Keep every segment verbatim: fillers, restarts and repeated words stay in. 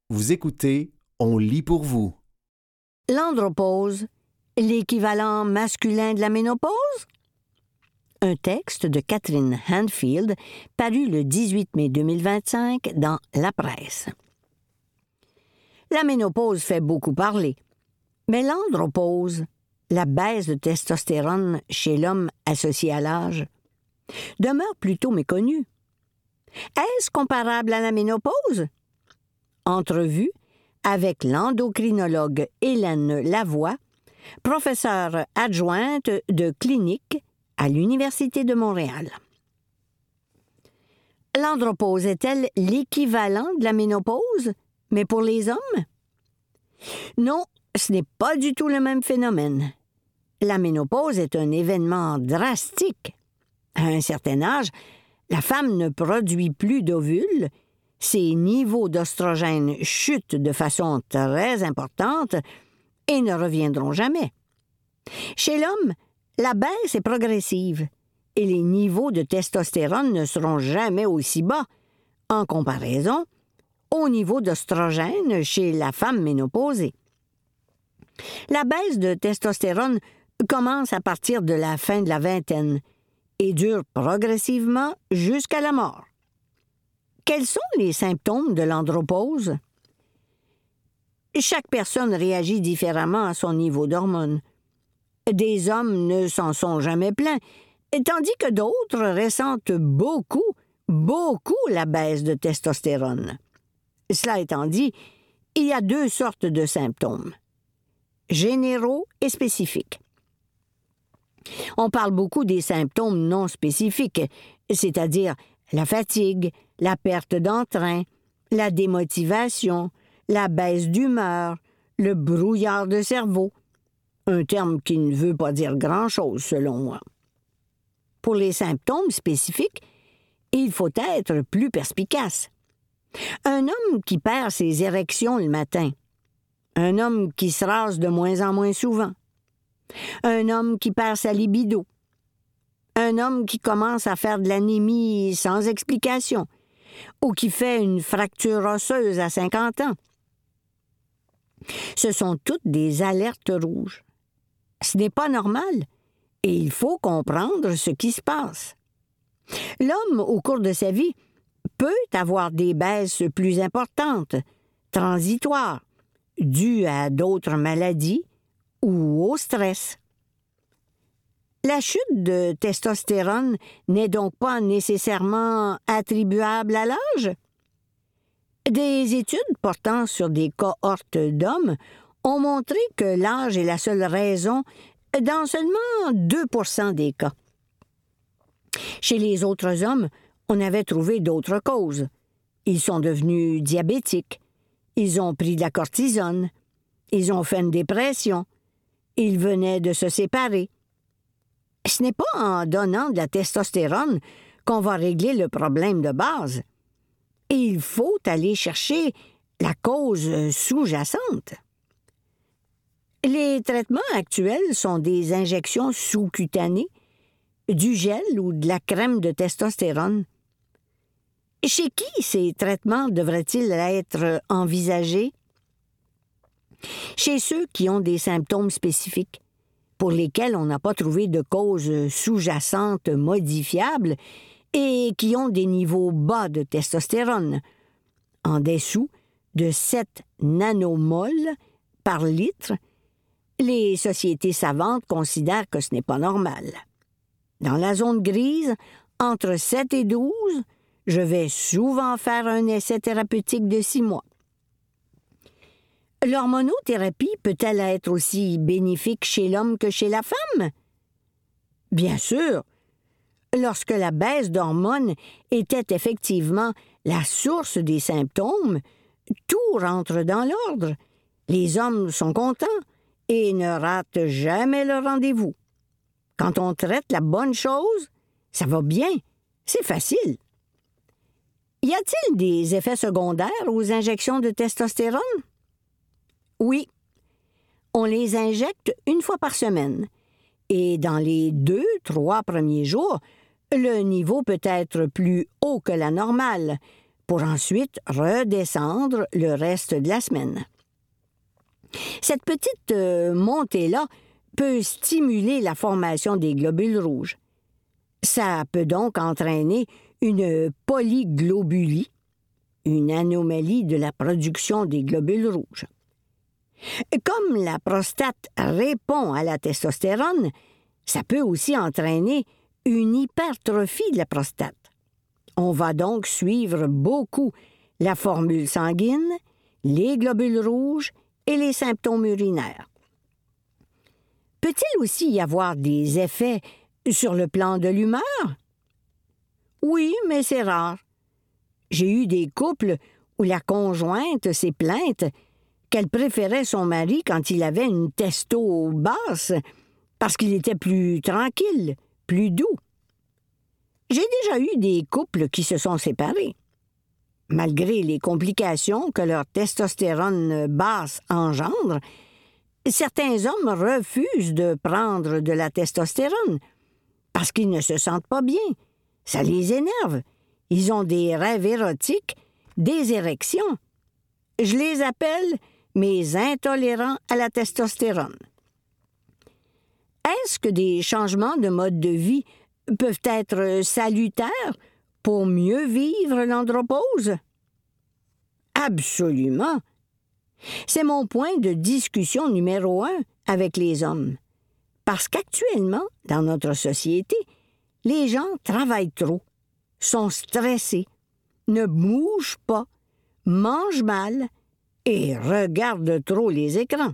Vous écoutez, on lit pour vous. L'andropause, l'équivalent masculin de la ménopause? Un texte de Catherine Handfield, paru le dix-huit mai deux mille vingt-cinq dans La Presse. La ménopause fait beaucoup parler, mais l'andropause, la baisse de testostérone chez l'homme associé à l'âge, demeure plutôt méconnue. Est-ce comparable à la ménopause? Entrevue avec l'endocrinologue Hélène Lavoie, professeure adjointe de clinique à l'Université de Montréal. L'andropause est-elle l'équivalent de la ménopause, mais pour les hommes? Non, ce n'est pas du tout le même phénomène. La ménopause est un événement drastique. À un certain âge, la femme ne produit plus d'ovules, ses niveaux d'ostrogène chutent de façon très importante et ne reviendront jamais. Chez l'homme, la baisse est progressive et les niveaux de testostérone ne seront jamais aussi bas en comparaison au niveau d'ostrogène chez la femme ménopausée. La baisse de testostérone commence à partir de la fin de la vingtaine et dure progressivement jusqu'à la mort. Quels sont les symptômes de l'andropause? Chaque personne réagit différemment à son niveau d'hormones. Des hommes ne s'en sont jamais plaints, tandis que d'autres ressentent beaucoup, beaucoup la baisse de testostérone. Cela étant dit, il y a deux sortes de symptômes, généraux et spécifiques. On parle beaucoup des symptômes non spécifiques, c'est-à-dire la fatigue, la perte d'entrain, la démotivation, la baisse d'humeur, le brouillard de cerveau, un terme qui ne veut pas dire grand-chose selon moi. Pour les symptômes spécifiques, il faut être plus perspicace. Un homme qui perd ses érections le matin, un homme qui se rase de moins en moins souvent, un homme qui perd sa libido, un homme qui commence à faire de l'anémie sans explication ou qui fait une fracture osseuse à cinquante ans. Ce sont toutes des alertes rouges. Ce n'est pas normal et il faut comprendre ce qui se passe. L'homme, au cours de sa vie, peut avoir des baisses plus importantes, transitoires, dues à d'autres maladies ou au stress. La chute de testostérone n'est donc pas nécessairement attribuable à l'âge. Des études portant sur des cohortes d'hommes ont montré que l'âge est la seule raison dans seulement deux pour cent des cas. Chez les autres hommes, on avait trouvé d'autres causes. Ils sont devenus diabétiques, ils ont pris de la cortisone, ils ont fait une dépression, ils venaient de se séparer. Ce n'est pas en donnant de la testostérone qu'on va régler le problème de base. Il faut aller chercher la cause sous-jacente. Les traitements actuels sont des injections sous-cutanées, du gel ou de la crème de testostérone. Chez qui ces traitements devraient-ils être envisagés? Chez ceux qui ont des symptômes spécifiques, pour lesquels on n'a pas trouvé de cause sous-jacente modifiable et qui ont des niveaux bas de testostérone, en dessous de sept nanomoles par litre, les sociétés savantes considèrent que ce n'est pas normal. Dans la zone grise, entre sept et douze, je vais souvent faire un essai thérapeutique de six mois. L'hormonothérapie peut-elle être aussi bénéfique chez l'homme que chez la femme? Bien sûr. Lorsque la baisse d'hormones était effectivement la source des symptômes, tout rentre dans l'ordre. Les hommes sont contents et ne ratent jamais le rendez-vous. Quand on traite la bonne chose, ça va bien, c'est facile. Y a-t-il des effets secondaires aux injections de testostérone? Oui. On les injecte une fois par semaine. Et dans les deux, trois premiers jours, le niveau peut être plus haut que la normale, pour ensuite redescendre le reste de la semaine. Cette petite euh, montée-là peut stimuler la formation des globules rouges. Ça peut donc entraîner une polyglobulie, une anomalie de la production des globules rouges. Comme la prostate répond à la testostérone, ça peut aussi entraîner une hypertrophie de la prostate. On va donc suivre beaucoup la formule sanguine, les globules rouges et les symptômes urinaires. Peut-il aussi y avoir des effets sur le plan de l'humeur? Oui, mais c'est rare. J'ai eu des couples où la conjointe s'est plainte qu'elle préférait son mari quand il avait une testo basse parce qu'il était plus tranquille, plus doux. J'ai déjà eu des couples qui se sont séparés. Malgré les complications que leur testostérone basse engendre, certains hommes refusent de prendre de la testostérone parce qu'ils ne se sentent pas bien. Ça les énerve. Ils ont des rêves érotiques, des érections. Je les appelle mes intolérants à la testostérone. Est-ce que des changements de mode de vie peuvent être salutaires pour mieux vivre l'andropause? Absolument. C'est mon point de discussion numéro un avec les hommes. Parce qu'actuellement, dans notre société, les gens travaillent trop, sont stressés, ne bougent pas, mangent mal et regardent trop les écrans.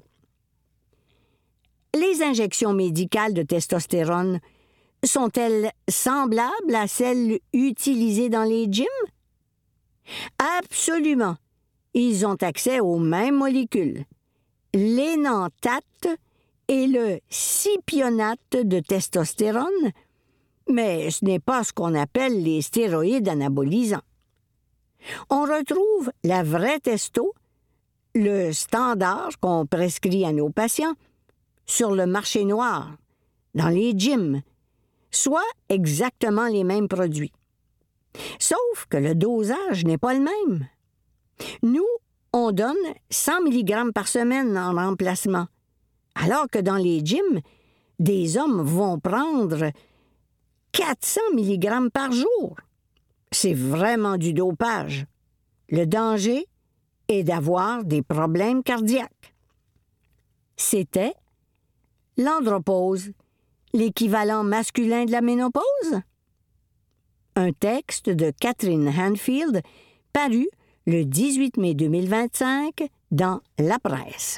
Les injections médicales de testostérone sont-elles semblables à celles utilisées dans les gyms? Absolument. Ils ont accès aux mêmes molécules, l'énanthate et le cipionate de testostérone, mais ce n'est pas ce qu'on appelle les stéroïdes anabolisants. On retrouve la vraie testo, le standard qu'on prescrit à nos patients, sur le marché noir, dans les gyms, soit exactement les mêmes produits. Sauf que le dosage n'est pas le même. Nous, on donne cent milligrammes par semaine en remplacement, alors que dans les gyms, des hommes vont prendre quatre cents milligrammes par jour. C'est vraiment du dopage. Le danger est d'avoir des problèmes cardiaques. C'était l'andropause, l'équivalent masculin de la ménopause? Un texte de Catherine Hanfield paru le dix-huit mai deux mille vingt-cinq dans La Presse.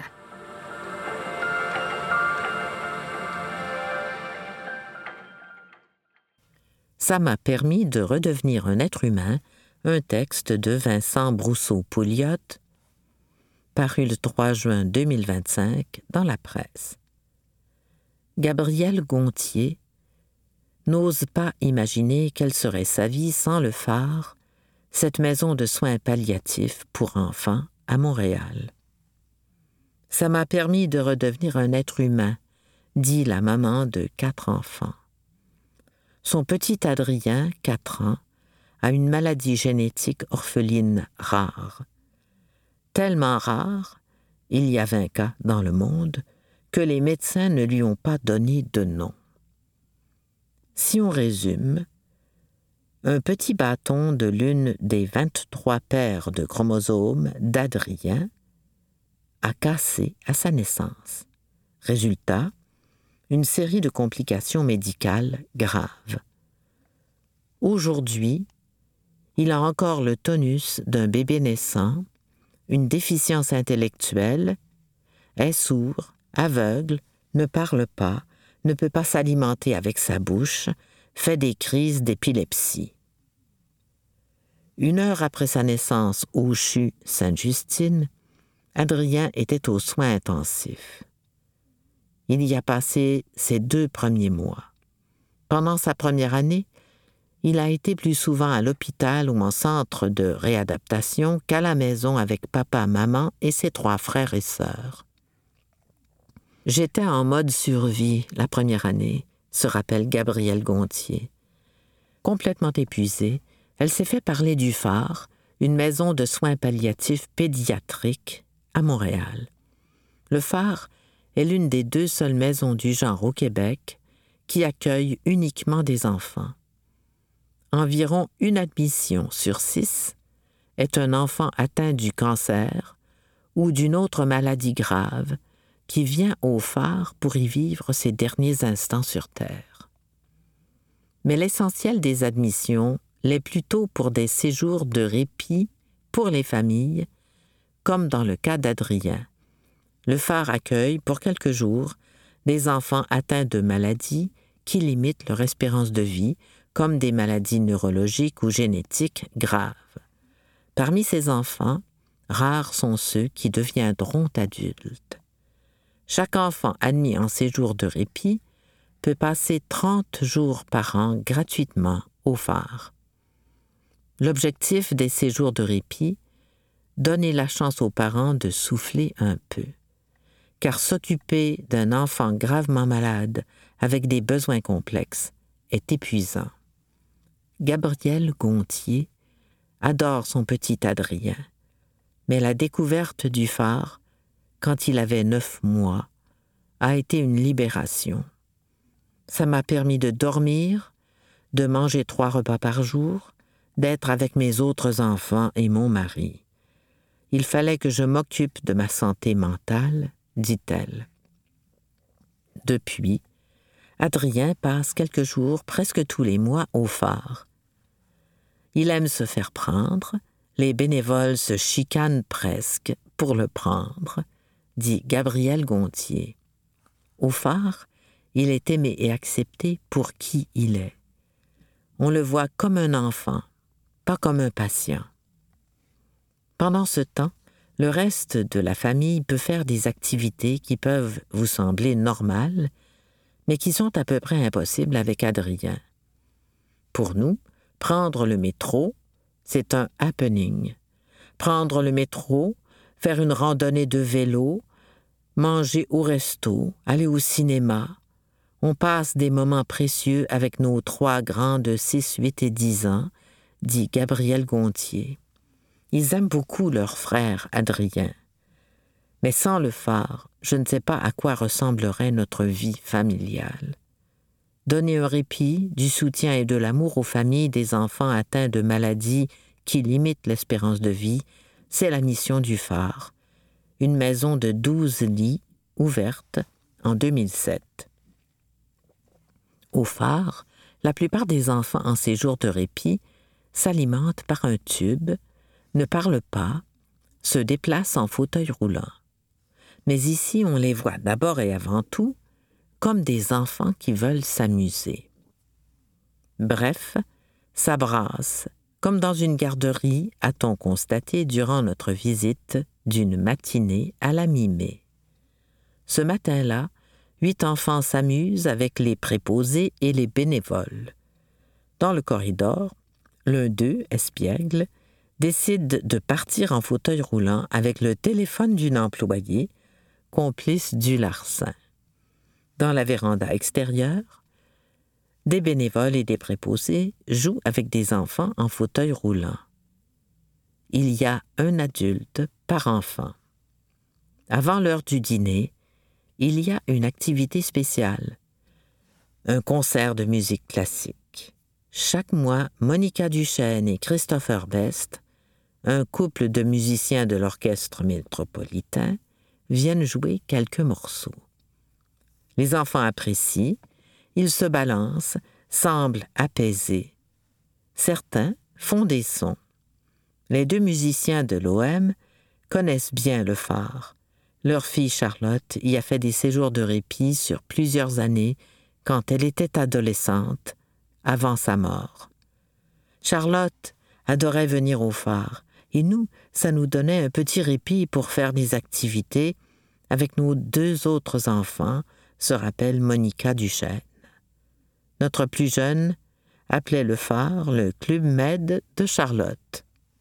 Ça m'a permis de redevenir un être humain, un texte de Vincent Brousseau-Pouliot, paru le trois juin deux mille vingt-cinq dans La Presse. Gabrielle Gontier n'ose pas imaginer quelle serait sa vie sans le phare, cette maison de soins palliatifs pour enfants à Montréal. Ça m'a permis de redevenir un être humain, dit la maman de quatre enfants. Son petit Adrien, quatre ans, a une maladie génétique orpheline rare. Tellement rare, il y a vingt cas dans le monde, que les médecins ne lui ont pas donné de nom. Si on résume, un petit bâton de l'une des vingt-trois paires de chromosomes d'Adrien a cassé à sa naissance. Résultat, une série de complications médicales graves. Aujourd'hui, il a encore le tonus d'un bébé naissant, une déficience intellectuelle, est sourd, aveugle, ne parle pas, ne peut pas s'alimenter avec sa bouche, fait des crises d'épilepsie. Une heure après sa naissance au C H U Sainte-Justine, Adrien était aux soins intensifs. Il y a passé ses deux premiers mois. Pendant sa première année, il a été plus souvent à l'hôpital ou en centre de réadaptation qu'à la maison avec papa, maman et ses trois frères et sœurs. J'étais en mode survie la première année, se rappelle Gabrielle Gontier. Complètement épuisée, elle s'est fait parler du phare, une maison de soins palliatifs pédiatriques à Montréal. Le Phare est l'une des deux seules maisons du genre au Québec qui accueille uniquement des enfants. Environ une admission sur six est un enfant atteint du cancer ou d'une autre maladie grave qui vient au Phare pour y vivre ses derniers instants sur Terre. Mais l'essentiel des admissions l'est plutôt pour des séjours de répit pour les familles, comme dans le cas d'Adrien. Le Phare accueille pour quelques jours des enfants atteints de maladies qui limitent leur espérance de vie, comme des maladies neurologiques ou génétiques graves. Parmi ces enfants, rares sont ceux qui deviendront adultes. Chaque enfant admis en séjour de répit peut passer trente jours par an gratuitement au Phare. L'objectif des séjours de répit, donner la chance aux parents de souffler un peu. Car s'occuper d'un enfant gravement malade avec des besoins complexes est épuisant. Gabriel Gontier adore son petit Adrien, mais la découverte du Phare, quand il avait neuf mois, a été une libération. Ça m'a permis de dormir, de manger trois repas par jour, d'être avec mes autres enfants et mon mari. Il fallait que je m'occupe de ma santé mentale, dit-elle. Depuis, Adrien passe quelques jours presque tous les mois au Phare. Il aime se faire prendre, les bénévoles se chicanent presque pour le prendre, dit Gabriel Gontier. Au Phare, il est aimé et accepté pour qui il est. On le voit comme un enfant, pas comme un patient. Pendant ce temps, le reste de la famille peut faire des activités qui peuvent vous sembler normales, mais qui sont à peu près impossibles avec Adrien. Pour nous, prendre le métro, c'est un happening. Prendre le métro, faire une randonnée de vélo, manger au resto, aller au cinéma. On passe des moments précieux avec nos trois grands de six, huit et dix ans, dit Gabriel Gontier. Ils aiment beaucoup leur frère Adrien. Mais sans le Phare, je ne sais pas à quoi ressemblerait notre vie familiale. Donner un répit, du soutien et de l'amour aux familles des enfants atteints de maladies qui limitent l'espérance de vie, c'est la mission du Phare. Une maison de douze lits, ouverte en deux mille sept. Au Phare, la plupart des enfants en séjour de répit s'alimentent par un tube, ne parlent pas, se déplacent en fauteuil roulant. Mais ici, on les voit d'abord et avant tout comme des enfants qui veulent s'amuser. Bref, ça brasse, comme dans une garderie, a-t-on constaté durant notre visite d'une matinée à la mi-mai. Ce matin-là, huit enfants s'amusent avec les préposés et les bénévoles. Dans le corridor, l'un d'eux, espiègle, décide de partir en fauteuil roulant avec le téléphone d'une employée, complice du larcin. Dans la véranda extérieure, des bénévoles et des préposés jouent avec des enfants en fauteuil roulant. Il y a un adulte par enfant. Avant l'heure du dîner, il y a une activité spéciale, un concert de musique classique. Chaque mois, Monica Duchesne et Christopher Best, un couple de musiciens de l'orchestre métropolitain, viennent jouer quelques morceaux. Les enfants apprécient, ils se balancent, semblent apaisés. Certains font des sons. Les deux musiciens de l'O M connaissent bien le Phare. Leur fille Charlotte y a fait des séjours de répit sur plusieurs années quand elle était adolescente, avant sa mort. Charlotte adorait venir au Phare, et nous, ça nous donnait un petit répit pour faire des activités avec nos deux autres enfants, se rappelle Monica Duchesne. Notre plus jeune appelait le Phare le Club Med de Charlotte.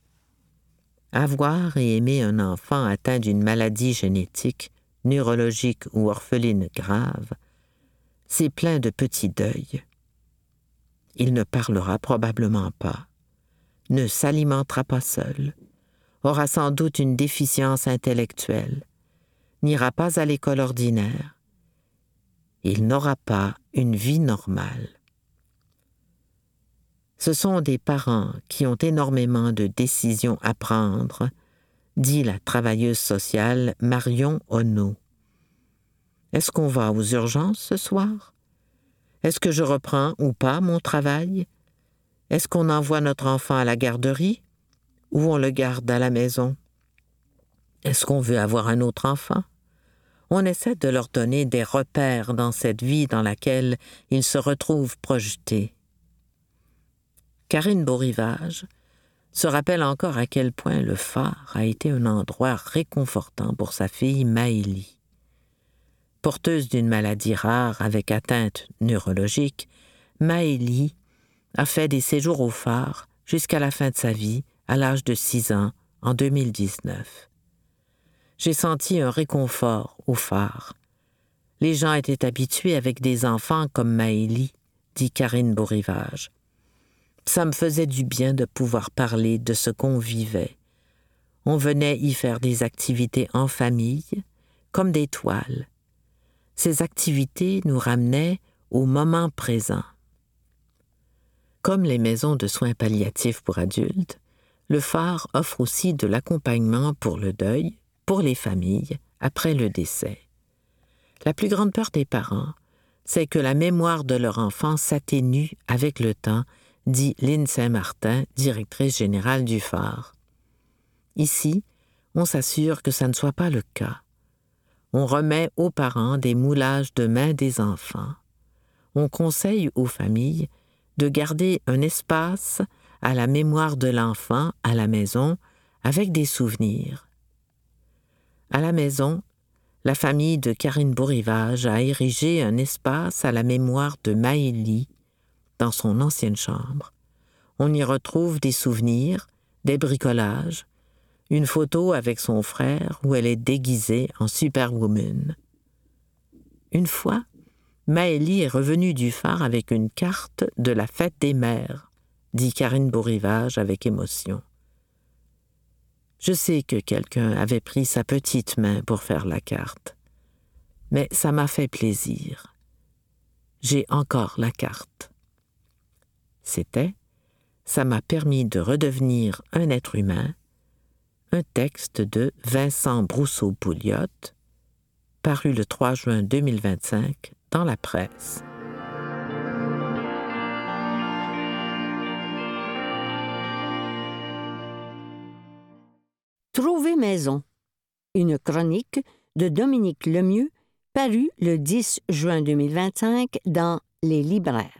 Avoir et aimer un enfant atteint d'une maladie génétique, neurologique ou orpheline grave, c'est plein de petits deuils. Il ne parlera probablement pas. ne s'alimentera pas seul, aura sans doute une déficience intellectuelle, n'ira pas à l'école ordinaire. Il n'aura pas une vie normale. Ce sont des parents qui ont énormément de décisions à prendre, dit la travailleuse sociale Marion Ono. Est-ce qu'on va aux urgences ce soir? Est-ce que je reprends ou pas mon travail? Est-ce qu'on envoie notre enfant à la garderie ou on le garde à la maison? Est-ce qu'on veut avoir un autre enfant? On essaie de leur donner des repères dans cette vie dans laquelle ils se retrouvent projetés. Karine Beaurivage se rappelle encore à quel point le phare a été un endroit réconfortant pour sa fille Maëlie. Porteuse d'une maladie rare avec atteinte neurologique, Maëlie a fait des séjours au phare jusqu'à la fin de sa vie, à l'âge de six ans, en deux mille dix-neuf. J'ai senti un réconfort au phare. Les gens étaient habitués avec des enfants comme Maëlie, dit Karine Beaurivage. Ça me faisait du bien de pouvoir parler de ce qu'on vivait. On venait y faire des activités en famille, comme des toiles. Ces activités nous ramenaient au moment présent. Comme les maisons de soins palliatifs pour adultes, le phare offre aussi de l'accompagnement pour le deuil, pour les familles, après le décès. La plus grande peur des parents, c'est que la mémoire de leur enfant s'atténue avec le temps, dit Lynne Saint-Martin, directrice générale du phare. Ici, on s'assure que ça ne soit pas le cas. On remet aux parents des moulages de mains des enfants. On conseille aux familles de garder un espace à la mémoire de l'enfant à la maison avec des souvenirs. À la maison, la famille de Karine Beaurivage a érigé un espace à la mémoire de Maëlie dans son ancienne chambre. On y retrouve des souvenirs, des bricolages, une photo avec son frère où elle est déguisée en Superwoman. Une fois, Maëlie est revenue du phare avec une carte de la fête des mères, dit Karine Beaurivage avec émotion. Je sais que quelqu'un avait pris sa petite main pour faire la carte, mais ça m'a fait plaisir. J'ai encore la carte. C'était « Ça m'a permis de redevenir un être humain », un texte de Vincent Brousseau-Pouliot, paru le trois juin deux mille vingt-cinq dans la presse. Trouver maison. Une chronique de Dominique Lemieux, parue le dix juin deux mille vingt-cinq dans Les Libraires.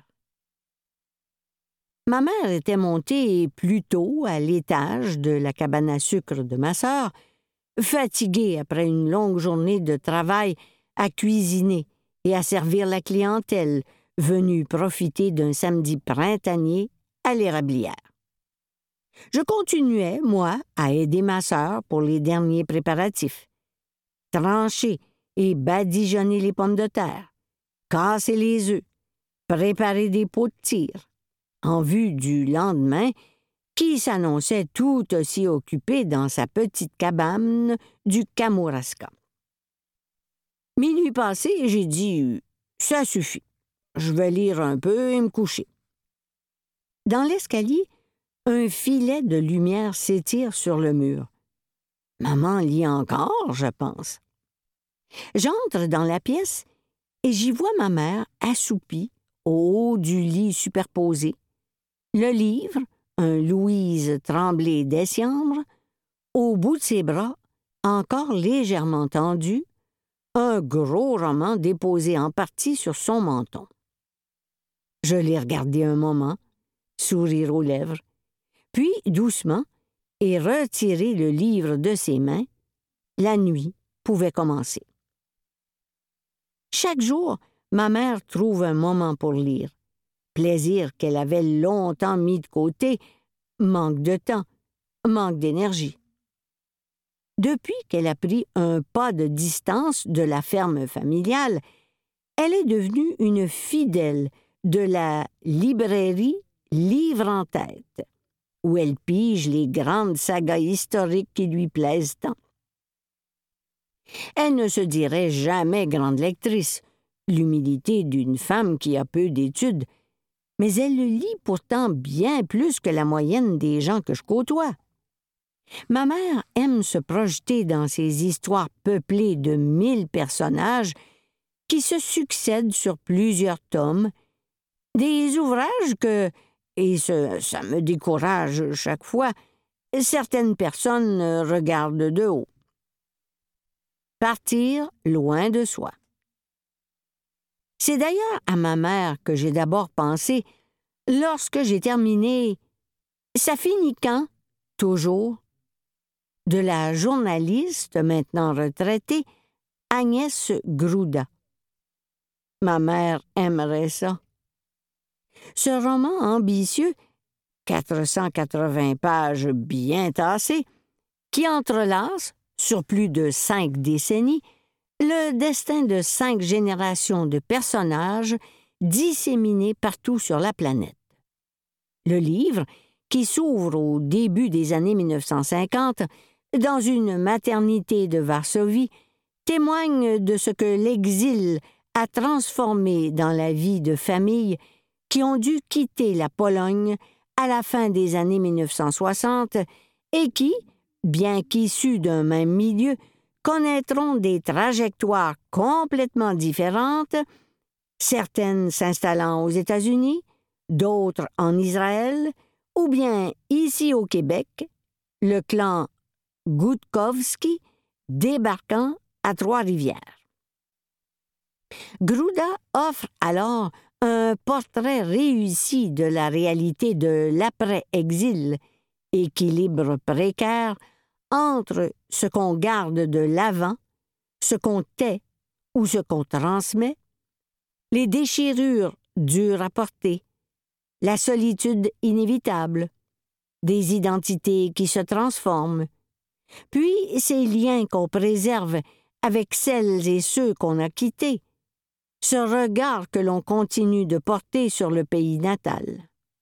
Ma mère était montée plus tôt à l'étage de la cabane à sucre de ma sœur, fatiguée après une longue journée de travail à cuisiner et à servir la clientèle venue profiter d'un samedi printanier à l'érablière. Je continuais, moi, à aider ma sœur pour les derniers préparatifs. Trancher et badigeonner les pommes de terre, casser les œufs, préparer des pots de tir, en vue du lendemain, qui s'annonçait tout aussi occupé dans sa petite cabane du Kamouraska. Minuit passé, j'ai dit « Ça suffit, je vais lire un peu et me coucher ». Dans l'escalier, un filet de lumière s'étire sur le mur. Maman lit encore, je pense. J'entre dans la pièce et j'y vois ma mère assoupie au haut du lit superposé. Le livre, un Louise Tremblay d'Essiambre, au bout de ses bras, encore légèrement tendu, un gros roman déposé en partie sur son menton. Je l'ai regardé un moment, sourire aux lèvres, puis, doucement, et retirer le livre de ses mains, la nuit pouvait commencer. Chaque jour, ma mère trouve un moment pour lire. Plaisir qu'elle avait longtemps mis de côté, manque de temps, manque d'énergie. Depuis qu'elle a pris un pas de distance de la ferme familiale, elle est devenue une fidèle de la librairie Livre en tête, où elle pige les grandes sagas historiques qui lui plaisent tant. Elle ne se dirait jamais grande lectrice, l'humilité d'une femme qui a peu d'études, mais elle le lit pourtant bien plus que la moyenne des gens que je côtoie. Ma mère aime se projeter dans ces histoires peuplées de mille personnages qui se succèdent sur plusieurs tomes, des ouvrages que, et ce, ça me décourage chaque fois, certaines personnes regardent de haut. Partir loin de soi. C'est d'ailleurs à ma mère que j'ai d'abord pensé lorsque j'ai terminé « Ça finit quand? » toujours, de la journaliste, maintenant retraitée, Agnès Grouda. Ma mère aimerait ça. Ce roman ambitieux, quatre cent quatre-vingts pages bien tassées, qui entrelace, sur plus de cinq décennies, le destin de cinq générations de personnages disséminés partout sur la planète. Le livre, qui s'ouvre au début des années mille neuf cent cinquante, dans une maternité de Varsovie, témoigne de ce que l'exil a transformé dans la vie de familles qui ont dû quitter la Pologne à la fin des années mille neuf cent soixante et qui, bien qu'issus d'un même milieu, connaîtront des trajectoires complètement différentes, certaines s'installant aux États-Unis, d'autres en Israël, ou bien ici au Québec, le clan Gutkowski débarquant à Trois-Rivières. Grouda offre alors un portrait réussi de la réalité de l'après-exil, équilibre précaire entre ce qu'on garde de l'avant, ce qu'on tait ou ce qu'on transmet, les déchirures dures à porter, la solitude inévitable, des identités qui se transforment, puis ces liens qu'on préserve avec celles et ceux qu'on a quittés, ce regard que l'on continue de porter sur le pays natal.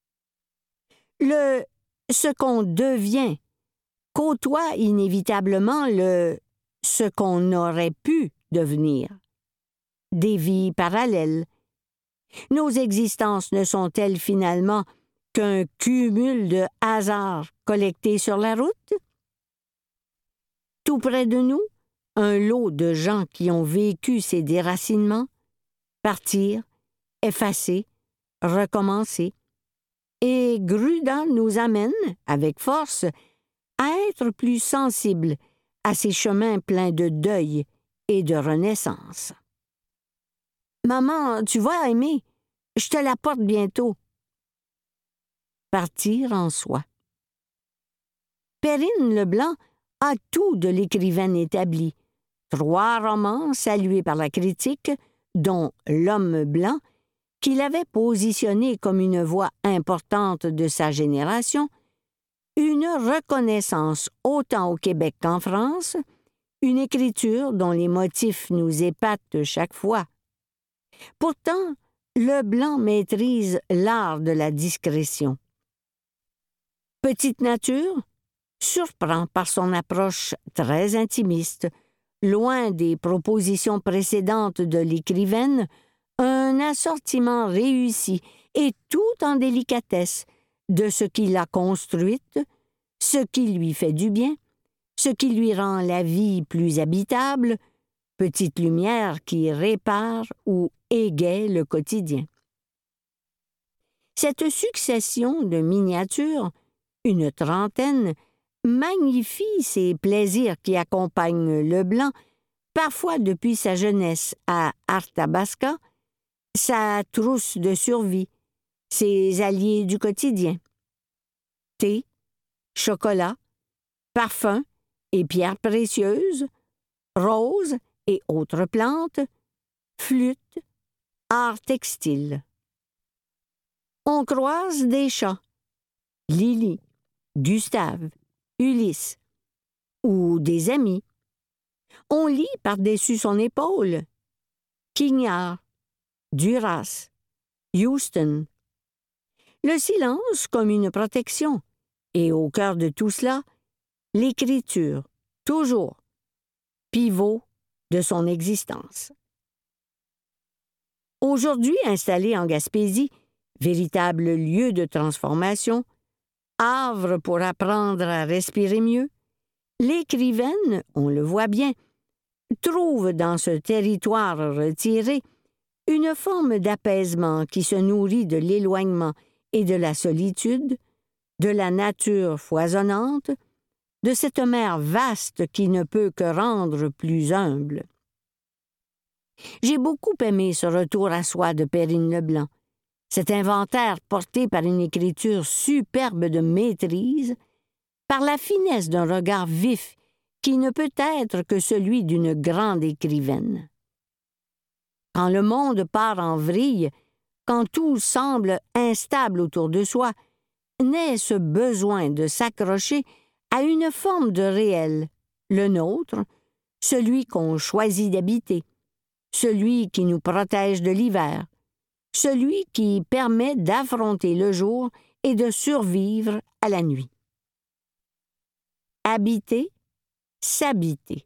Le « ce qu'on devient » côtoie inévitablement le « ce qu'on aurait pu devenir », des vies parallèles. Nos existences ne sont-elles finalement qu'un cumul de hasards collectés sur la route? Tout près de nous, un lot de gens qui ont vécu ces déracinements, partir, effacer, recommencer. Et Grouda nous amène, avec force, à être plus sensibles à ces chemins pleins de deuil et de renaissance. « Maman, tu vas aimer, je te l'apporte bientôt. » Partir en soi. Perrine Leblanc a tout de l'écrivaine établie. Trois romans salués par la critique, dont L'homme blanc, qui l'avait positionné comme une voix importante de sa génération, une reconnaissance autant au Québec qu'en France, une écriture dont les motifs nous épatent chaque fois. Pourtant, Leblanc maîtrise l'art de la discrétion. Petite nature surprend par son approche très intimiste, loin des propositions précédentes de l'écrivaine, un assortiment réussi et tout en délicatesse de ce qui l'a construite, ce qui lui fait du bien, ce qui lui rend la vie plus habitable, petite lumière qui répare ou égaie le quotidien. Cette succession de miniatures, une trentaine, magnifie ces plaisirs qui accompagnent Leblanc, parfois depuis sa jeunesse à Arthabasca, sa trousse de survie, ses alliés du quotidien. Thé, chocolat, parfums et pierres précieuses, roses et autres plantes, flûtes, art textile. On croise des chats, Lily, Gustave, Ulysse, ou des amis. On lit par-dessus son épaule Quignard, Duras, Houston. Le silence comme une protection, Et au cœur de tout cela, l'écriture, toujours, pivot de son existence. Aujourd'hui installé en Gaspésie, véritable lieu de transformation, havre pour apprendre à respirer mieux, l'écrivaine, on le voit bien, trouve dans ce territoire retiré une forme d'apaisement qui se nourrit de l'éloignement et de la solitude, de la nature foisonnante, de cette mer vaste qui ne peut que rendre plus humble. J'ai beaucoup aimé ce retour à soi de Perrine Leblanc, cet inventaire porté par une écriture superbe de maîtrise, par la finesse d'un regard vif qui ne peut être que celui d'une grande écrivaine. Quand le monde part en vrille, quand tout semble instable autour de soi, naît ce besoin de s'accrocher à une forme de réel, le nôtre, celui qu'on choisit d'habiter, celui qui nous protège de l'hiver, celui qui permet d'affronter le jour et de survivre à la nuit. Habiter, s'habiter.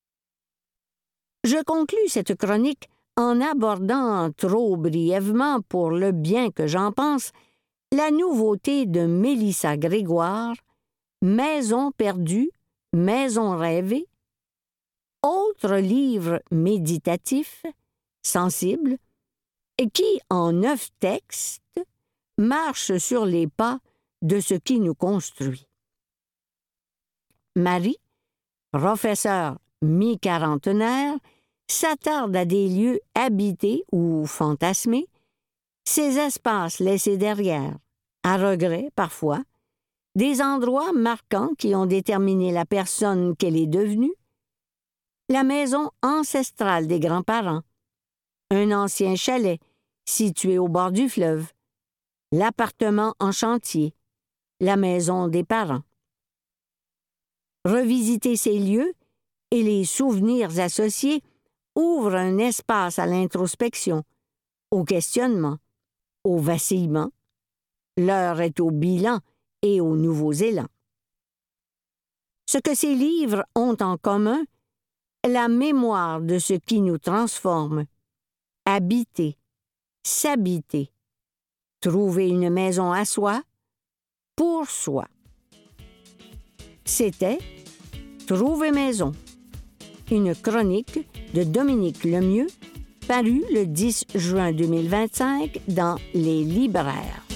Je conclus cette chronique en abordant trop brièvement, pour le bien que j'en pense, la nouveauté de Mélissa Grégoire, Maison perdue, Maison rêvée, autre livre méditatif, sensible, et qui, en neuf textes, marche sur les pas de ce qui nous construit. Marie, professeure mi-quarantenaire, s'attarde à des lieux habités ou fantasmés, ces espaces laissés derrière, à regret parfois, des endroits marquants qui ont déterminé la personne qu'elle est devenue, la maison ancestrale des grands-parents, un ancien chalet situé au bord du fleuve, l'appartement en chantier, la maison des parents. Revisiter ces lieux et les souvenirs associés ouvre un espace à l'introspection, au questionnement, au vacillement. L'heure est au bilan et aux nouveaux élans. Ce que ces livres ont en commun, la mémoire de ce qui nous transforme, habiter, s'habiter, trouver une maison à soi, pour soi. C'était Trouver maison, une chronique de Dominique Lemieux, parue le dix juin deux mille vingt-cinq dans Les Libraires.